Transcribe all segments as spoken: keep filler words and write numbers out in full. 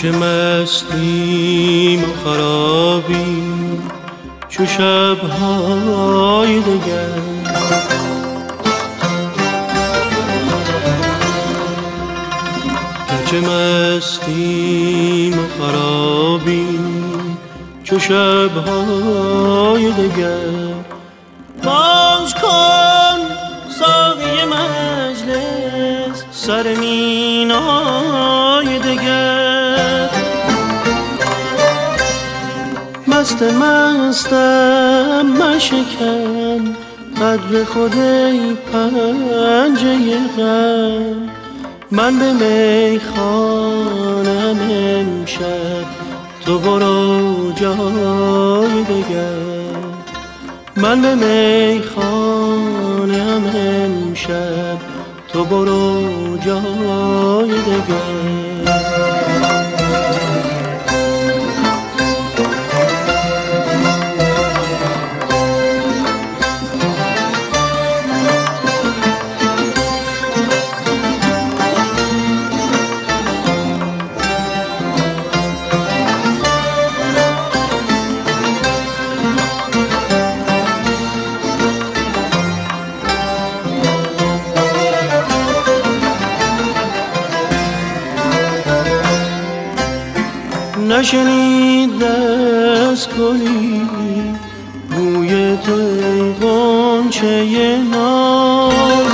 چه مستیم و خرابیم چو شب‌های دگر، چه مستیم و خرابیم چو شب‌های دگر. باز کن ساقی مجلس سر مینای دگر، مست مستم مشکن قدر خود ای پنجه غم. من به میخانم امشب تو برو جای دگر، من به میخانم امشب تو برو جای دگر. نشنید دست گلی بوی تو ای غنچه ناز،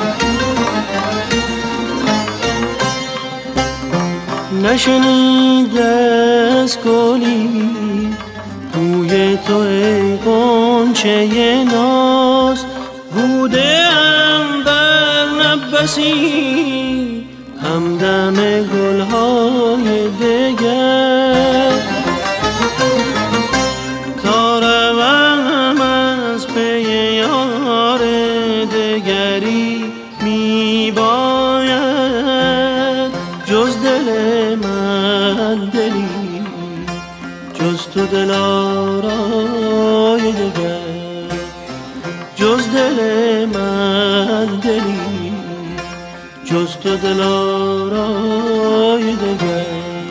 نشنید دست گلی بوی تو ای غنچه ناز. بودم در نبسی همدم گلهای دگر، تا روم از پی یار دگری می باید جز دل من دلی، جز تو دلارای دگر، جز دل من دلی، جز تو دلارای دگر.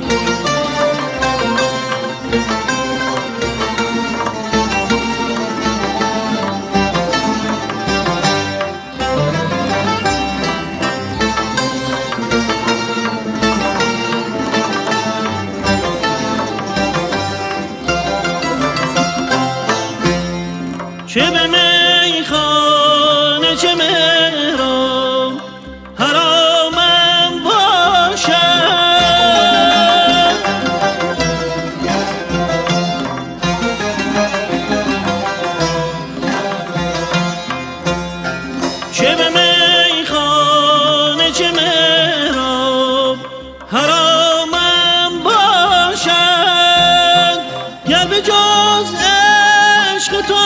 چه به میخانه چه مهراب حرامم باشد، چه به میخانه چه مهراب حرامم باشد. گر به جز عشق تو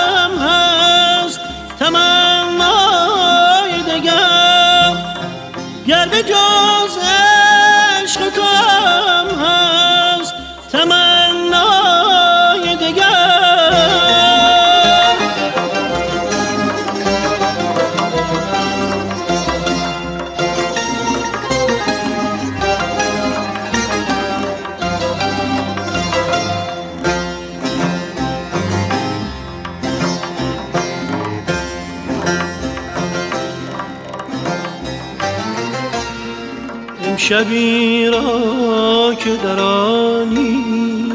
تمنای دگر، گر به جز عشق تو هم هست تمنای دگر. شبی را که در آنی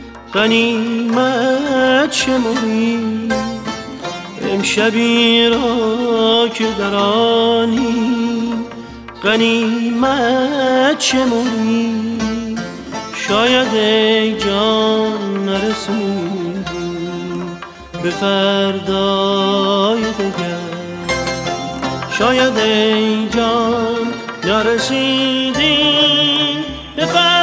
غنیمت شمری، امشبی را که در آنی غنیمت شمری. شاید ای جان نرسیدی به فردای دگر، شاید ای جان نرسیدی به